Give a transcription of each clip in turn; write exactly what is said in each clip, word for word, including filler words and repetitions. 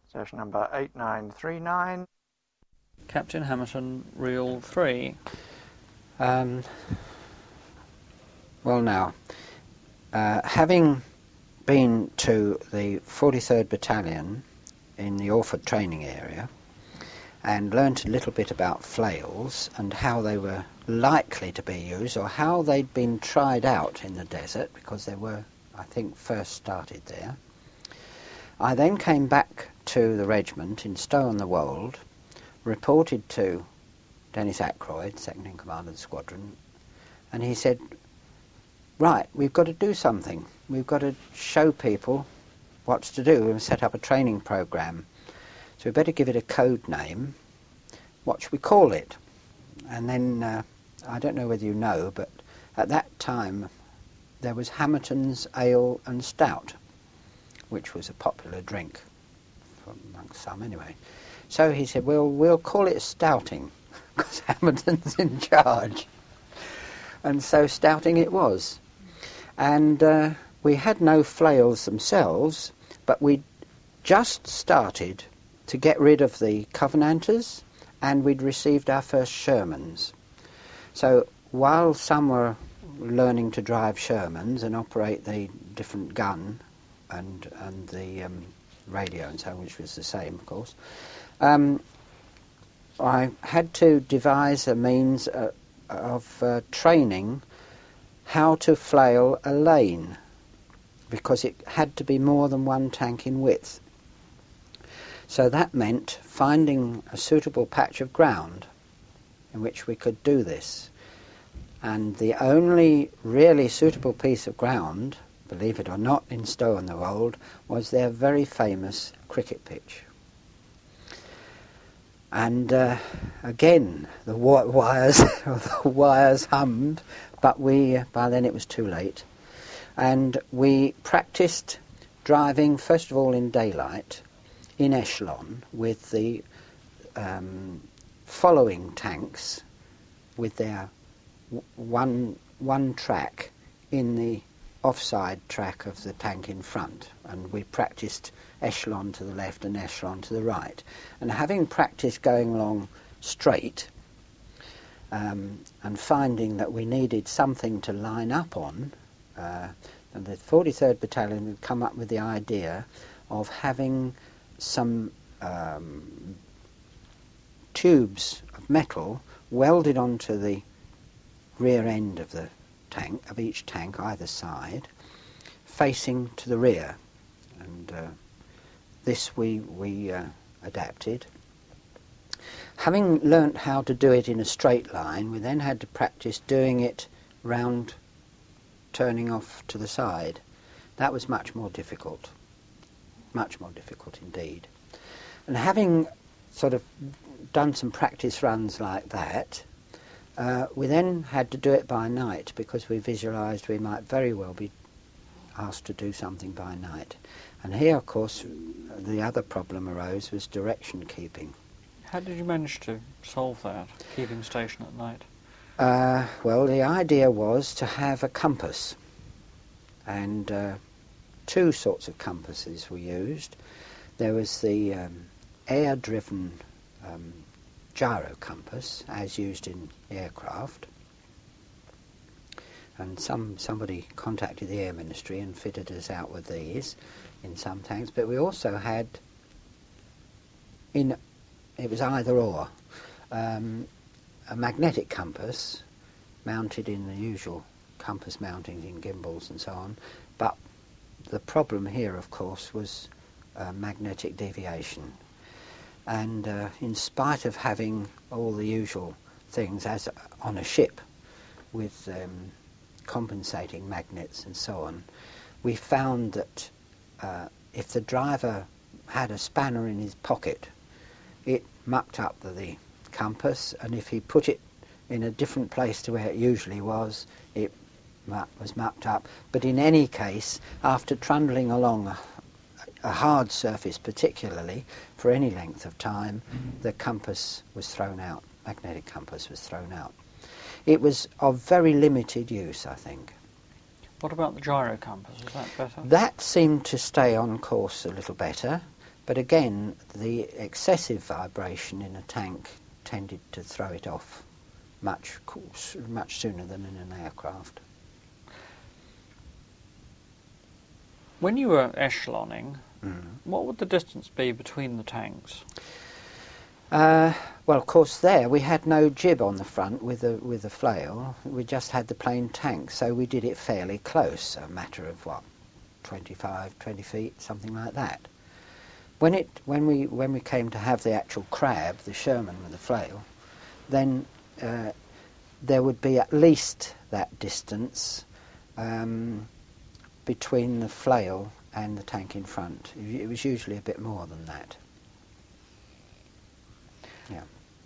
Station number eight nine three nine. Captain Hamilton, reel three. Um, well now, uh, having been to the forty-third Battalion in the Orford training area and learnt a little bit about flails and how they were likely to be used or how they'd been tried out in the desert, because they were, I think, first started there, I then came back to the regiment in Stow-on-the-Wold, reported to Dennis Ackroyd, second in command of the squadron, and he said, right, we've got to do something. We've got to show people what's to do. We've set up a training programme. So we better give it a code name. What should we call it? And then, uh, I don't know whether you know, but at that time there was Hamerton's Ale and Stout, which was a popular drink, amongst some anyway. So he said, well, we'll call it Stouting, because Hamerton's in charge. And so Stouting it was. And uh, we had no flails themselves, but we just started to get rid of the Covenanters, and we'd received our first Shermans. So while some were learning to drive Shermans and operate the different gun and and the um, radio and so on, which was the same, of course, um, I had to devise a means uh, of uh, training how to flail a lane, because it had to be more than one tank in width. So that meant finding a suitable patch of ground in which we could do this. And the only really suitable piece of ground, believe it or not, in Stow-on-the-Wold, was their very famous cricket pitch. And uh, again, the wi- wires, the wires hummed, but we, by then it was too late. And we practiced driving, first of all in daylight, in echelon, with the um, following tanks with their w- one one track in the offside track of the tank in front, and we practiced echelon to the left and echelon to the right. And having practiced going along straight um, and finding that we needed something to line up on, uh, and the forty-third Battalion had come up with the idea of having some um, tubes of metal welded onto the rear end of the tank, of each tank either side, facing to the rear. And uh, this we, we uh, adapted. Having learnt how to do it in a straight line, we then had to practice doing it round, turning off to the side. That was much more difficult. Much more difficult indeed. And having sort of done some practice runs like that, uh, we then had to do it by night, because we visualised we might very well be asked to do something by night. And here, of course, the other problem arose was direction keeping. How did you manage to solve that, keeping station at night? Uh, well, the idea was to have a compass, and uh, two sorts of compasses were used. There was the um, air-driven um, gyro compass, as used in aircraft, and some somebody contacted the Air Ministry and fitted us out with these in some tanks. But we also had, in it was either or, um, a magnetic compass mounted in the usual compass mountings in gimbals and so on, but the problem here, of course, was uh, magnetic deviation. And uh, in spite of having all the usual things as on a ship with um, compensating magnets and so on, we found that uh, if the driver had a spanner in his pocket, it mucked up the, the compass, and if he put it in a different place to where it usually was, it was mucked up. But in any case, after trundling along a, a hard surface particularly for any length of time, the compass was thrown out, magnetic compass was thrown out. It was of very limited use, I think. What about the gyro compass? Is that better? That seemed to stay on course a little better, But again, the excessive vibration in a tank tended to throw it off much much sooner than in an aircraft. When you were echeloning, Mm. what would the distance be between the tanks? Uh, well, of course, there we had no jib on the front with a with a flail. We just had the plain tank, so we did it fairly close, a matter of what, twenty-five, twenty feet, something like that. When it when we when we came to have the actual crab, the Sherman with the flail, then uh, there would be at least that distance um, between the flail and the tank in front. It was usually a bit more than that. Yeah.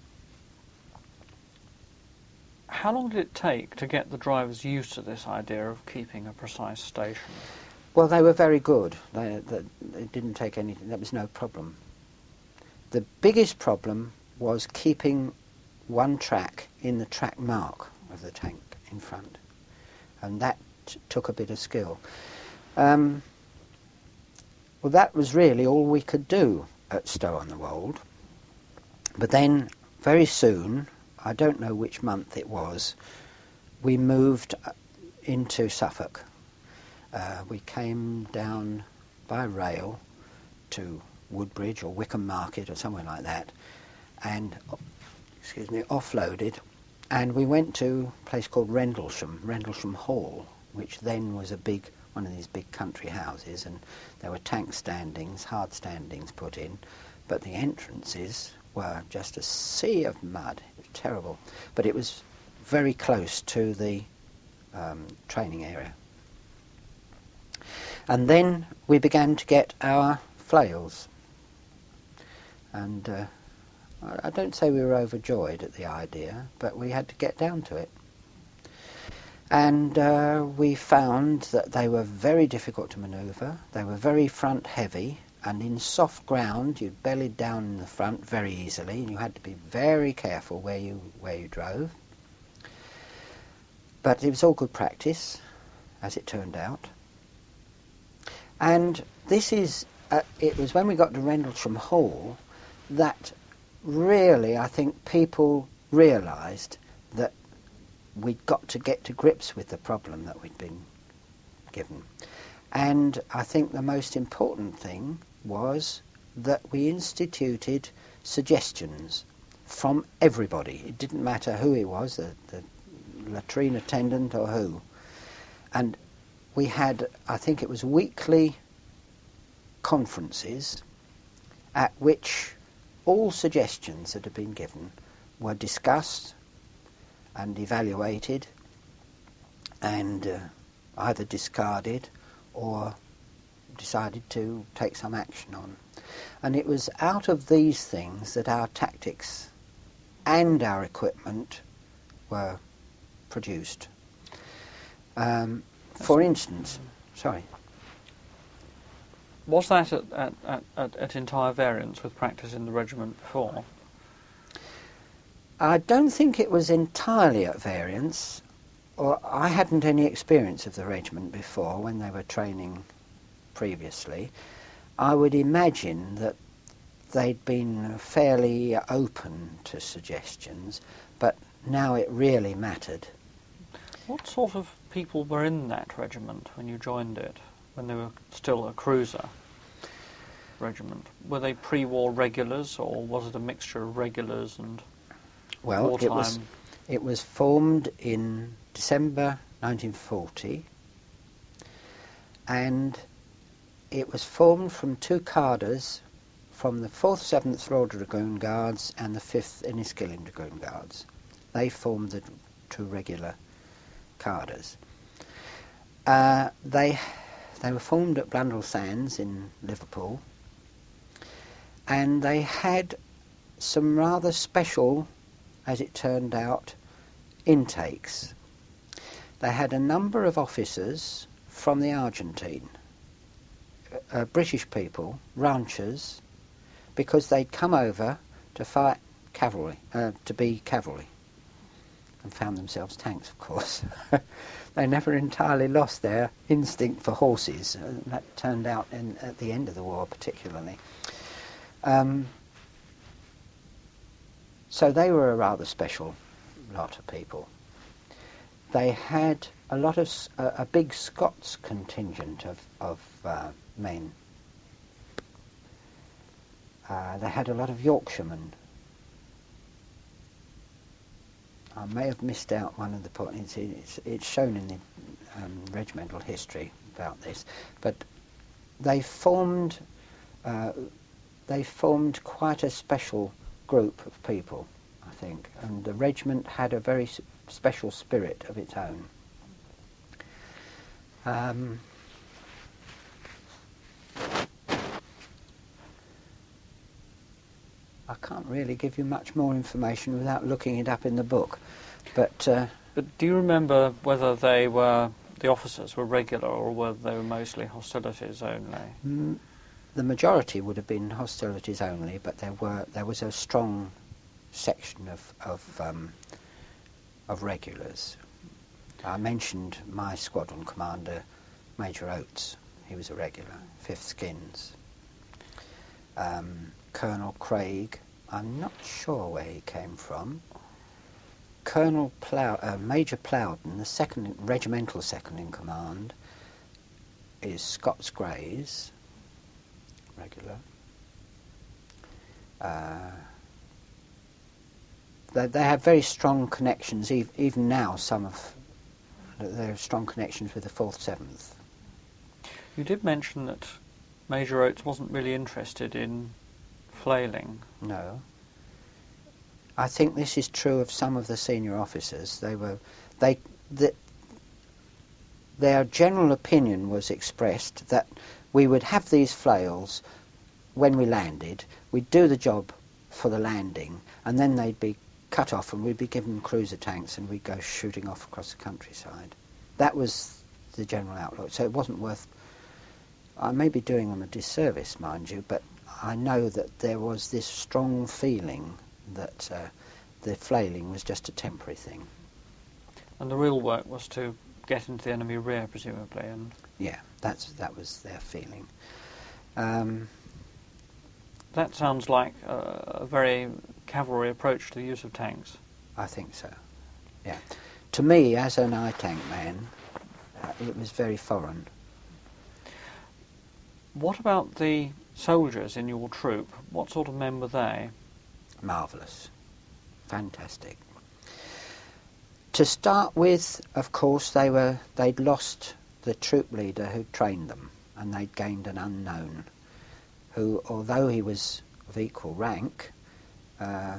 How long did it take to get the drivers used to this idea of keeping a precise station? Well, they were very good. They, they, it didn't take anything. That was no problem. The biggest problem was keeping one track in the track mark of the tank in front, and that t- took a bit of skill. Um, well, that was really all we could do at Stow-on-the-Wold. But then, very soon, I don't know which month it was, we moved into Suffolk. Uh, we came down by rail to Woodbridge or Wickham Market or somewhere like that, and, excuse me, offloaded, and we went to a place called Rendlesham, Rendlesham Hall, which then was a big, one of these big country houses, and there were tank standings, hard standings put in, but the entrances were just a sea of mud. It was terrible, but it was very close to the um, training area. And then we began to get our flails. And uh, I don't say we were overjoyed at the idea, but we had to get down to it. And uh, we found that they were very difficult to manoeuvre, they were very front heavy, and in soft ground you bellied down in the front very easily, and you had to be very careful where you where you drove. But it was all good practice, as it turned out. And this is, uh, it was when we got to Rendlesham Hall that really, I think, people realised that we'd got to get to grips with the problem that we'd been given. And I think the most important thing was that we instituted suggestions from everybody. It didn't matter who he was, the, the latrine attendant or who. And we had, I think it was weekly conferences at which all suggestions that had been given were discussed and evaluated and uh, either discarded or decided to take some action on. And it was out of these things that our tactics and our equipment were produced. Um, for instance, sorry. Was that at, at, at, at, at entire variance with practice in the regiment before? I don't think it was entirely at variance, or I hadn't any experience of the regiment before when they were training previously. I would imagine that they'd been fairly open to suggestions, but now it really mattered. What sort of people were in that regiment when you joined it, when they were still a cruiser regiment? Were they pre-war regulars, or was it a mixture of regulars and Well, wartime? it was it was formed in December nineteen forty, and it was formed from two cadres from the fourth, seventh Royal Dragoon Guards and the fifth Enniskillen Dragoon Guards. They formed the two regular cadres. Uh, they they were formed at Blundell Sands in Liverpool, and they had some rather special, as it turned out, intakes. They had a number of officers from the Argentine, uh, British people, ranchers, because they'd come over to fight cavalry, uh, to be cavalry, and found themselves tanks, of course. They never entirely lost their instinct for horses. Uh, that turned out in, at the end of the war particularly. Um, so they were a rather special lot of people. They had a lot of s- a, a big Scots contingent of of uh, men. Uh, they had a lot of Yorkshiremen. I may have missed out one of the points. It's, it's shown in the um, regimental history about this, but they formed uh, they formed quite a special group of people, I think, and the regiment had a very s- special spirit of its own. Um, I can't really give you much more information without looking it up in the book, but uh, But do you remember whether they were, the officers were regular or whether they were mostly hostilities only? mm, the majority would have been hostilities only, but there were there was a strong section of of, um, of regulars. I mentioned my squadron commander, Major Oates. He was a regular, Fifth Skins. Um, Colonel Craig, I'm not sure where he came from. Colonel Plow, uh, Major Plowden, the second regimental second in command, is Scots Greys, regular. Uh, they, they have very strong connections, ev- even now. Some of they have strong connections with the fourth, seventh. You did mention that Major Oates wasn't really interested in flailing. No. I think this is true of some of the senior officers. They were, they, the, their general opinion was expressed that we would have these flails when we landed. We'd do the job for the landing, and then they'd be cut off, and we'd be given cruiser tanks, and we'd go shooting off across the countryside. That was the general outlook. So it wasn't worth. I may be doing them a disservice, mind you, but I know that there was this strong feeling that uh, the flailing was just a temporary thing. And the real work was to get into the enemy rear, presumably. And Yeah, that's that was their feeling. Um, that sounds like a, a very cavalry approach to the use of tanks. I think so. Yeah. To me, as an I tank man, uh, it was very foreign. What about the soldiers in your troop? What sort of men were they? Marvellous. Fantastic. To start with, of course, they were they'd lost the troop leader who trained them, and they'd gained an unknown who, although he was of equal rank, uh,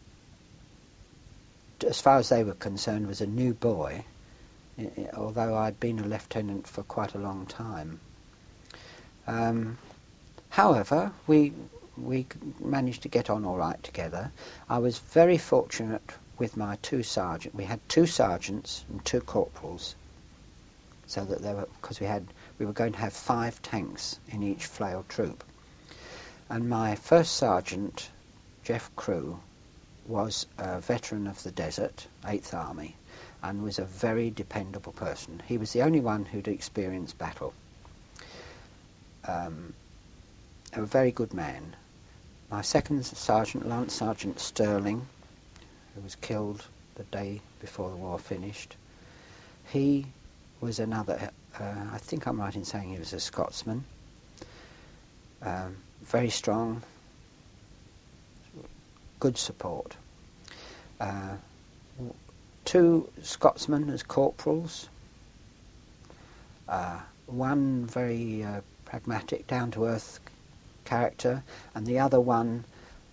as far as they were concerned, was a new boy, i- i- although I'd been a lieutenant for quite a long time. Um, however, we we managed to get on all right together. I was very fortunate with my two sergeants. We had two sergeants and two corporals, so that there were, because we had we were going to have five tanks in each flail troop. And my first sergeant, Jeff Crew, was a veteran of the desert, eighth Army, and was a very dependable person. He was the only one who'd experienced battle. Um, a very good man. My second sergeant, Lance Sergeant Sterling, who was killed the day before the war finished, he was another, uh, I think I'm right in saying he was a Scotsman, um, very strong, good support. Uh, two Scotsmen as corporals, uh, one very uh, pragmatic, down-to-earth character, and the other one,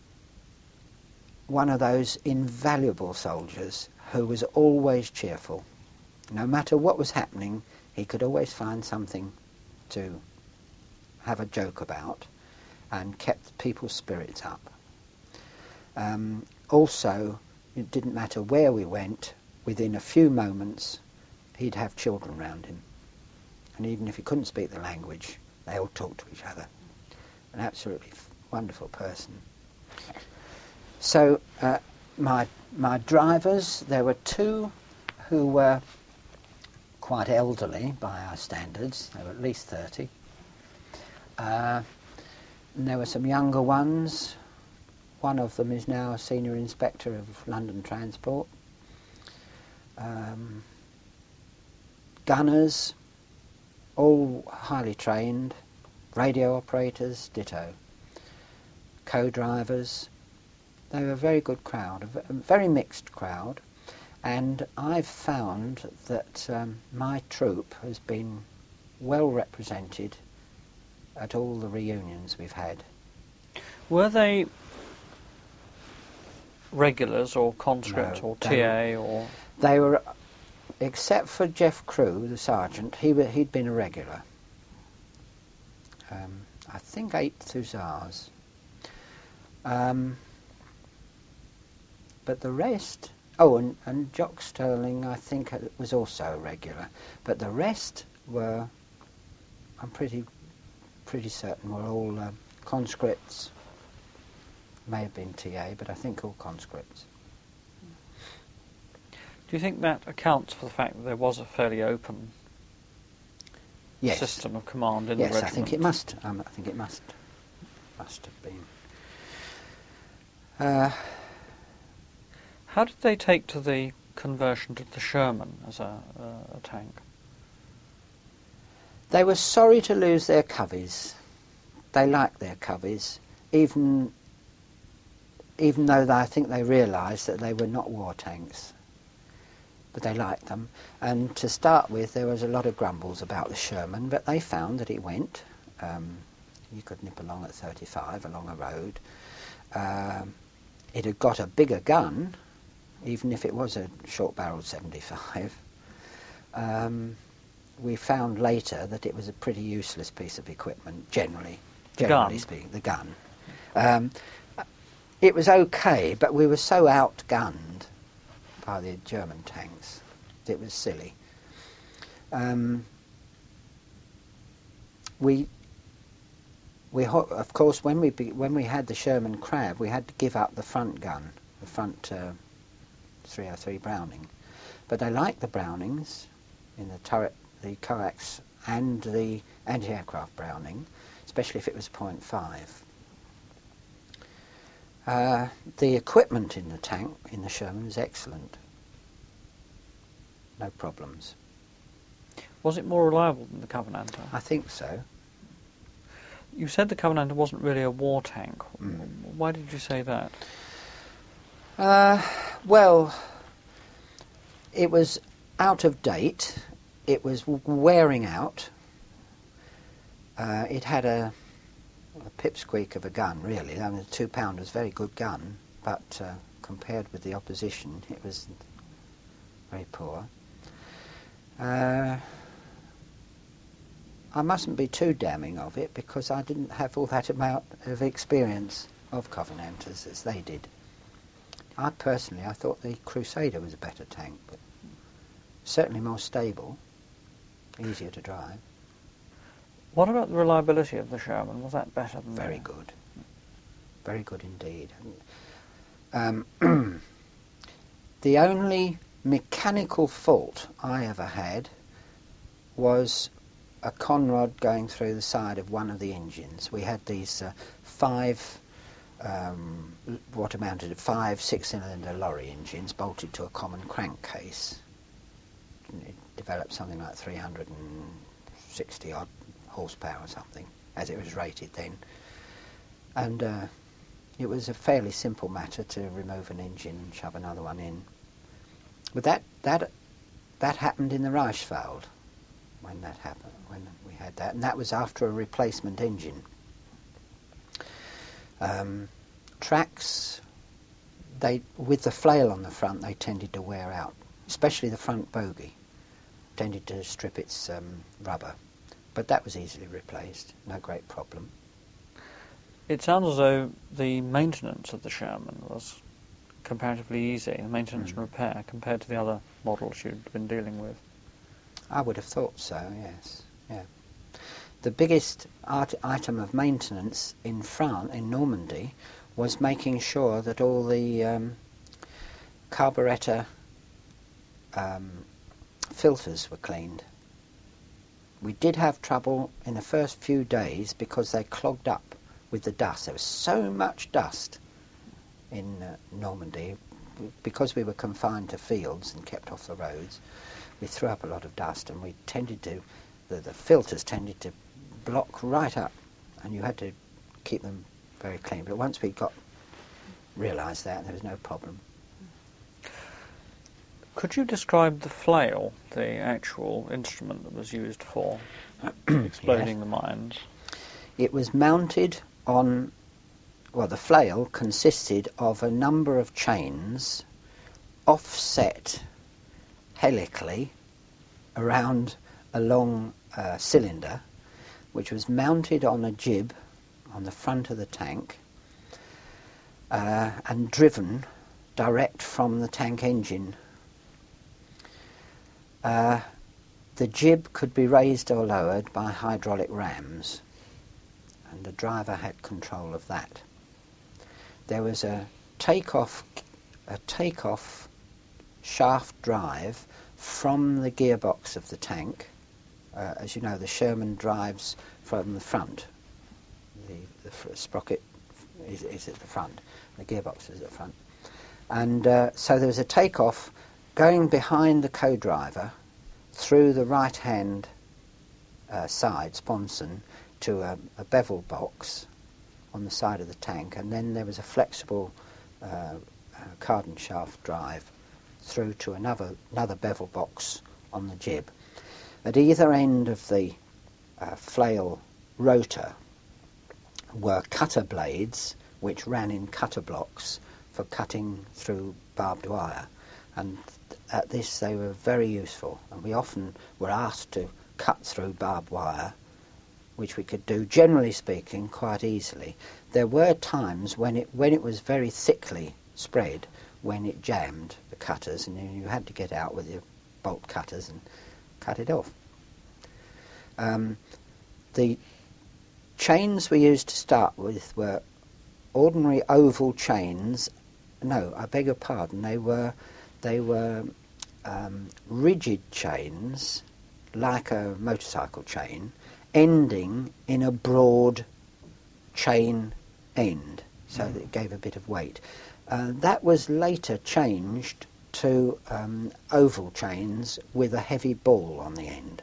one of those invaluable soldiers who was always cheerful. No matter what was happening, he could always find something to have a joke about, and kept people's spirits up. Um, also, it didn't matter where we went, within a few moments he'd have children round him. And even if he couldn't speak the language, they all talked to each other. An absolutely f- wonderful person. So uh, my my drivers, there were two who were quite elderly by our standards. They were at least thirty. Uh, and there were some younger ones. One of them is now a senior inspector of London Transport. Um, gunners, all highly trained. Radio operators, ditto. Co-drivers. They were a very good crowd, a v- a very mixed crowd. And I've found that um, my troupe has been well represented at all the reunions we've had. Were they regulars or conscript No, or they T A or... They were, except for Jeff Crew, the sergeant, he wa- he'd been a regular. Um, I think eighth Hussars. Um, but the rest... Oh, and, and Jock Sterling, I think, uh, was also a regular. But the rest were, I'm pretty pretty certain, were all uh, conscripts. May have been T A, but I think all conscripts. Do you think that accounts for the fact that there was a fairly open Yes. system of command in Yes, the regiment? I think it must. Um, I think it must must have been. Uh, How did they take to the conversion to the Sherman as a, uh, a tank? they were sorry to lose their coveys. They liked their coveys, even even though they, I think they realised that they were not war tanks. But they liked them. And to start with, there was a lot of grumbles about the Sherman, but they found that it went. Um, you could nip along at thirty-five along a road. Um, it had got a bigger gun, even if it was a short-barreled seventy-five. Um, we found later that it was a pretty useless piece of equipment, generally. The Generally gun? speaking, the gun. Um, it was okay, but we were so outgunned by the German tanks. It was silly. Um, we, we ho- of course, when we be- when we had the Sherman Crab, we had to give up the front gun, the front uh, three oh three Browning. But they liked the Brownings in the turret, the coax, and the anti-aircraft Browning, especially if it was point five. Uh, the equipment in the tank, in the Sherman, was excellent. No problems. Was it more reliable than the Covenanter? I think so. You said the Covenanter wasn't really a war tank. Mm. Why did you say that? Uh, well, it was out of date. It was w- wearing out. Uh, it had a, a pipsqueak of a gun, really. I mean, a two-pounder was a very good gun, but uh, compared with the opposition, it was very poor. Uh, I mustn't be too damning of it, because I didn't have all that amount of experience of Covenanters as they did. I personally, I thought the Crusader was a better tank, but certainly more stable, easier to drive. What about the reliability of the Sherman? Was that better than Very the... good. Very good indeed. Um, the only mechanical fault I ever had was a conrod going through the side of one of the engines. We had these uh, five, um, what amounted to five six-cylinder lorry engines bolted to a common crankcase. It developed something like three hundred sixty odd horsepower or something, as it was rated then. And uh, it was a fairly simple matter to remove an engine and shove another one in. But that that that happened in the Reichswald when that happened, when we had that, and that was after a replacement engine. Um, tracks, they with the flail on the front, they tended to wear out, especially the front bogie tended to strip its um, rubber. But that was easily replaced, no great problem. It sounds as though the maintenance of the Sherman was comparatively easy, the maintenance Mm. and repair, compared to the other models you'd been dealing with. I would have thought so, yes. Yeah. The biggest art- item of maintenance in France, in Normandy, was making sure that all the um, carburettor um, filters were cleaned. We did have trouble in the first few days because they clogged up with the dust. There was so much dust in uh, Normandy. Because we were confined to fields and kept off the roads, we threw up a lot of dust, and we tended to, the, the filters tended to block right up, and you had to keep them very clean. But once we got realised that, there was no problem. Could you describe the flail, the actual instrument that was used for exploding Yes. the mines? It was mounted on, well, the flail consisted of a number of chains offset helically around a long uh, cylinder, which was mounted on a jib on the front of the tank uh, and driven direct from the tank engine. Uh, the jib could be raised or lowered by hydraulic rams, and the driver had control of that. There was a take-off, a take-off shaft drive from the gearbox of the tank. Uh, as you know, the Sherman drives from the front. The, the fr- sprocket is, is at the front. The gearbox is at the front. And uh, so there was a take-off going behind the co-driver through the right-hand uh, side, sponson, to a, a bevel box on the side of the tank, and then there was a flexible uh, uh, cardan shaft drive through to another another bevel box on the jib. At either end of the uh, flail rotor were cutter blades which ran in cutter blocks for cutting through barbed wire, and at this they were very useful, and we often were asked to cut through barbed wire, which we could do, generally speaking, quite easily. There were times when it when it was very thickly spread, when it jammed the cutters, and you had to get out with your bolt cutters and cut it off. Um, the chains we used to start with were ordinary oval chains. No, I beg your pardon. They were they were um, rigid chains, like a motorcycle chain, ending in a broad chain end, so that it gave a bit of weight. Uh, that was later changed to um, oval chains with a heavy ball on the end.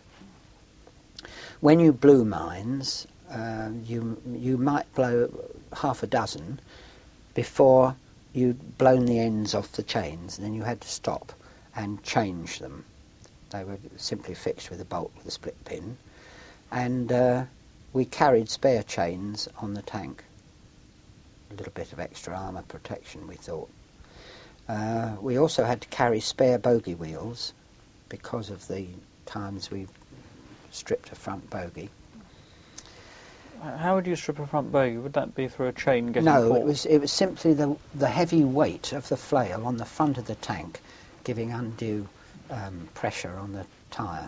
When you blew mines, uh, you you might blow half a dozen before you'd blown the ends off the chains, and then you had to stop and change them. They were simply fixed with a bolt with a split pin. And uh, we carried spare chains on the tank. A little bit of extra armour protection, we thought. Uh, we also had to carry spare bogie wheels because of the times we stripped a front bogie. How would you strip a front bogie? Would that be through a chain getting No, caught? it was it was simply the the heavy weight of the flail on the front of the tank, giving undue um, pressure on the tyre.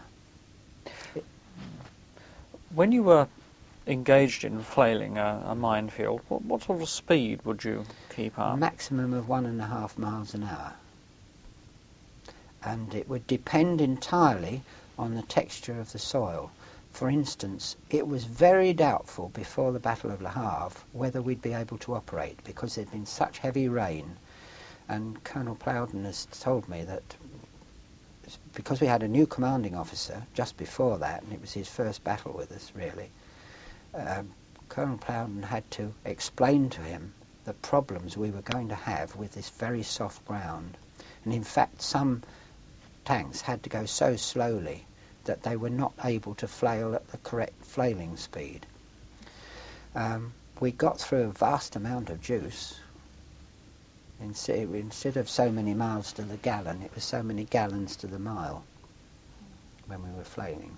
When you were engaged in flailing a, a minefield, what, what sort of speed would you keep A up? maximum of one and a half miles an hour. And it would depend entirely on the texture of the soil. For instance, it was very doubtful before the Battle of Le Havre whether we'd be able to operate, because there'd been such heavy rain. And Colonel Plowden has told me that because we had a new commanding officer just before that, and it was his first battle with us, really, uh, Colonel Plowden had to explain to him the problems we were going to have with this very soft ground. And in fact, some tanks had to go so slowly that they were not able to flail at the correct flailing speed. Um, we got through a vast amount of juice. Instead, instead of so many miles to the gallon, it was so many gallons to the mile when we were flailing.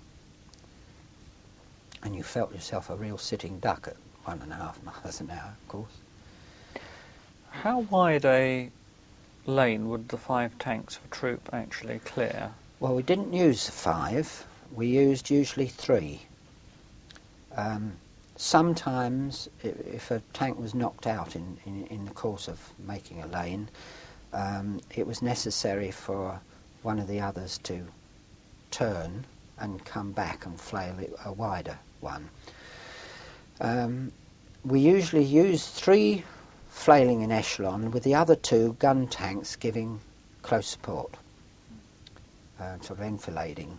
And you felt yourself a real sitting duck at one and a half miles an hour, of course. How wide a lane would the five tanks of a troop actually clear? Well, we didn't use five. We used usually three. Um, sometimes, i- if a tank was knocked out in, in, in the course of making a lane, um, it was necessary for one of the others to turn and come back and flail it a wider one. Um, we usually use three flailing in echelon with the other two gun tanks giving close support, uh, sort of enfilading.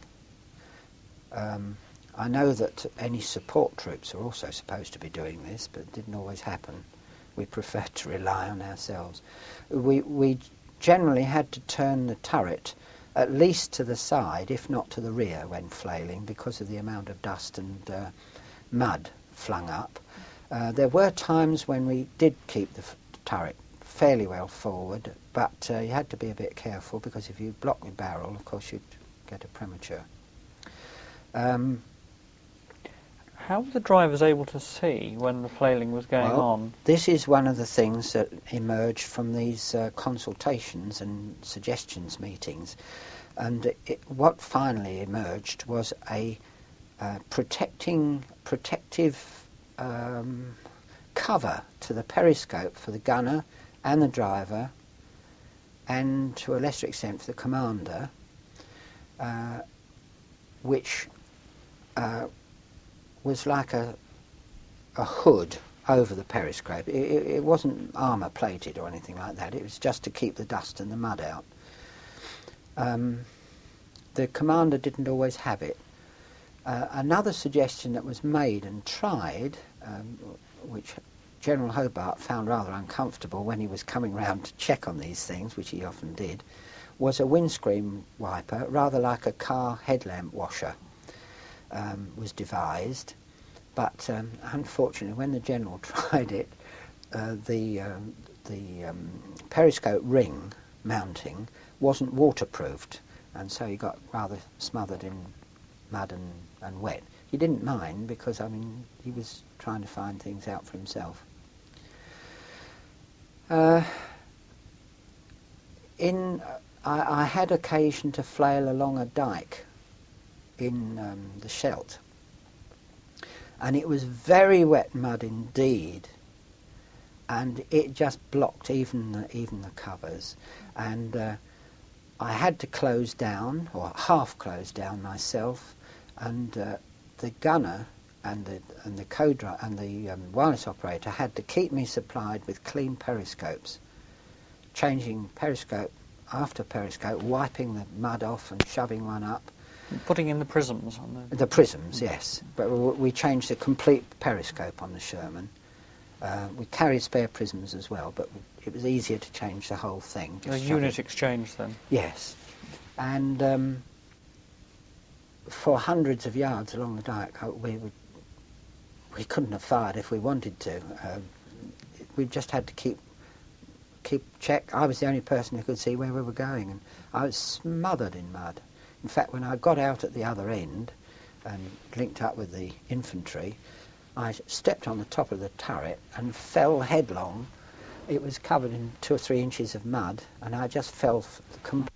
Um, I know that any support troops are also supposed to be doing this, but it didn't always happen. We preferred to rely on ourselves. We, we generally had to turn the turret at least to the side, if not to the rear, when flailing, because of the amount of dust and uh, mud flung up. Uh, there were times when we did keep the f- turret fairly well forward, but uh, you had to be a bit careful, because if you block the barrel, of course, you'd get a premature. Um, How were the drivers able to see when the flailing was going well, on? This is one of the things that emerged from these uh, consultations and suggestions meetings. And it, what finally emerged was a uh, protecting, protective um, cover to the periscope for the gunner and the driver, and to a lesser extent for the commander, uh, which uh, was like a, a hood over the periscope. It, it, it wasn't armour plated or anything like that. It was just to keep the dust and the mud out. Um, the commander didn't always have it. Uh, another suggestion that was made and tried, um, which General Hobart found rather uncomfortable when he was coming round to check on these things, which he often did, was a windscreen wiper, rather like a car headlamp washer. Um, was devised, but um, unfortunately when the General tried it, uh, the, um, the um, periscope ring mounting wasn't waterproofed, and so he got rather smothered in mud and, and wet. He didn't mind, because I mean he was trying to find things out for himself. Uh, in I, I had occasion to flail along a dyke in um, the Scheldt, and it was very wet mud indeed, and it just blocked even the, even the covers, and uh, I had to close down, or half close down myself, and uh, the gunner and the and the code and the um, wireless operator had to keep me supplied with clean periscopes, changing periscope after periscope, wiping the mud off and shoving one up. Putting in the prisms on the... The prisms, yes. But we changed the complete periscope on the Sherman. Uh, we carried spare prisms as well, but it was easier to change the whole thing. A unit exchange, then? Yes. And um, for hundreds of yards along the dyke, we would, we couldn't have fired if we wanted to. Uh, we just had to keep keep check. I was the only person who could see where we were going, and I was smothered in mud. In fact, when I got out at the other end and linked up with the infantry, I stepped on the top of the turret and fell headlong. It was covered in two or three inches of mud, and I just fell f- com-